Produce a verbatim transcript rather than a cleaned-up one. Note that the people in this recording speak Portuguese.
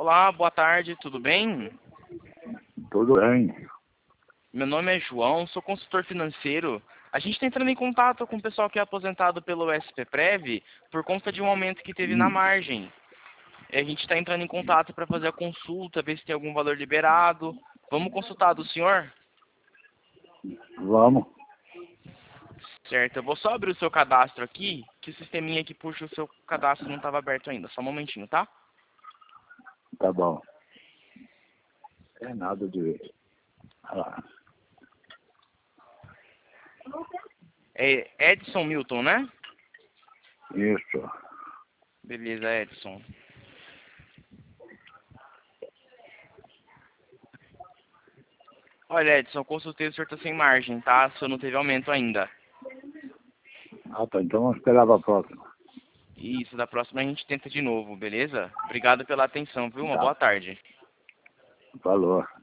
Olá, boa tarde, tudo bem? Tudo bem. Meu nome é João, sou consultor financeiro. A gente está entrando em contato com o pessoal que é aposentado pelo S P Prev por conta de um aumento que teve na Hum, margem. E a gente está entrando em contato para fazer a consulta, ver se tem algum valor liberado. Vamos consultar do senhor? vamos. Certo, eu vou só abrir o seu cadastro aqui, que o sisteminha que puxa o seu cadastro não estava aberto ainda. Só um momentinho, tá? Tá bom. É nada de... Olha lá. É Edson Milton, né? Isso. Beleza, Edson. Olha, Edson, eu consultei, o senhor está sem margem, tá? O senhor não teve aumento ainda. Ah, tá. Então vamos esperar para a próxima. Isso, da próxima a gente tenta de novo, beleza? Obrigado pela atenção, viu? Uma Tá. boa tarde. Falou.